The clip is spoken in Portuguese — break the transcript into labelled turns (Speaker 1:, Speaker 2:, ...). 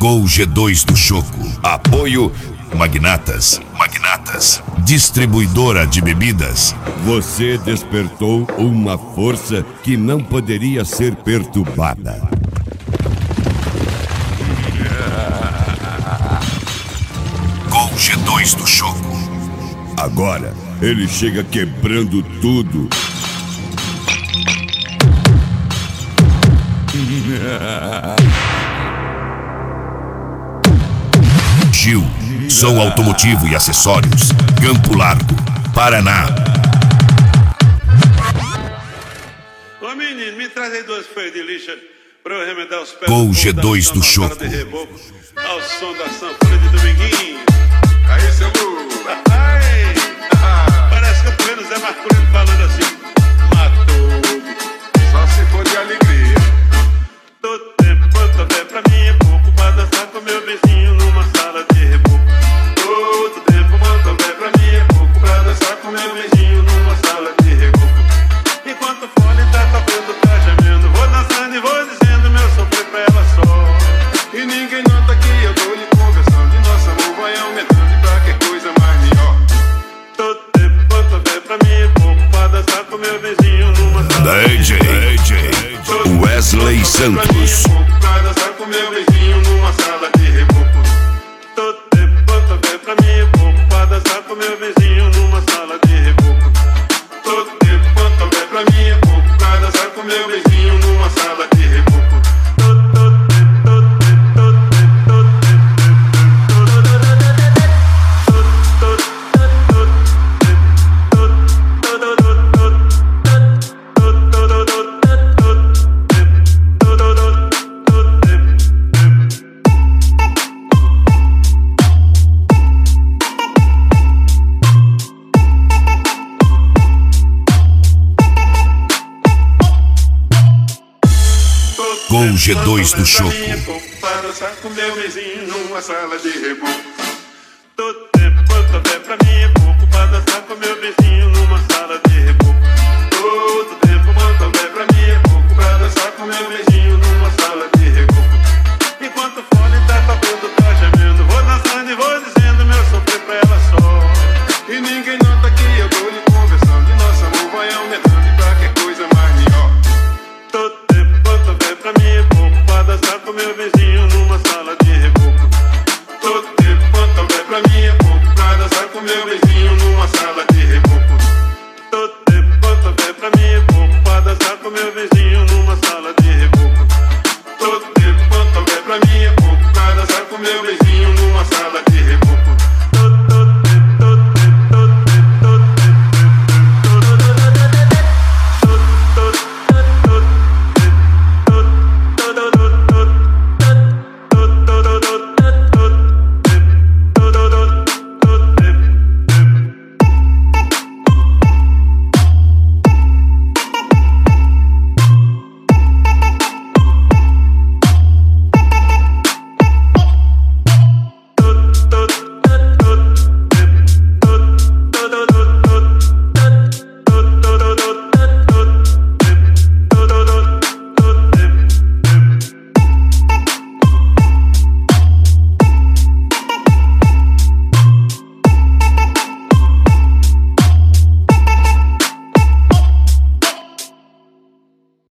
Speaker 1: Gol G2 do Choco. Apoio Magnatas. Distribuidora de bebidas.
Speaker 2: Você despertou uma força que não poderia ser perturbada.
Speaker 1: Gol G2 do Choco.
Speaker 2: Agora, ele chega quebrando tudo.
Speaker 1: Gil, som automotivo e acessórios. Campo Largo, Paraná.
Speaker 3: Ô menino, me traz aí 2 folhas de lixa pra eu remendar os pés.
Speaker 1: Gol G2 do Choco.
Speaker 3: Ao som da sanfona de Dominguinho.
Speaker 4: Aí, seu Lu.
Speaker 3: Ai, parece que eu tô vendo o Zé Marculino falando assim. Matou.
Speaker 4: Só se for de alegria.
Speaker 3: Todo tempo quanto houver pra mim é pouco pra dançar com meu vizinho numa sala de reboco. Todo tempo quanto houver pra mim é pouco pra dançar com meu vizinho numa sala de reboco. Enquanto o fone tá tocando, tá gemendo, vou dançando e vou dizendo meu sofrer pra ela só.
Speaker 4: E ninguém nota que eu tô lhe conversando. E nosso amor vai aumentando e pra que coisa mais melhor.
Speaker 3: Todo tempo quanto houver pra mim é pouco pra dançar com meu vizinho numa sala de
Speaker 1: DJ Wesley Santos.
Speaker 3: pra dançar com meu vizinho numa sala de reboco. Todo tempo quanto houver pra mim é pouco pra dançar com meu vizinho numa sala de reboco. Todo tempo quanto houver pra mim é pouco pra dançar com meu vizinho numa sala de reboco.
Speaker 1: Gol G2 do Choco.
Speaker 3: Para dançar com meu vizinho numa sala de reboco. Todo tempo quanto houver pra mim é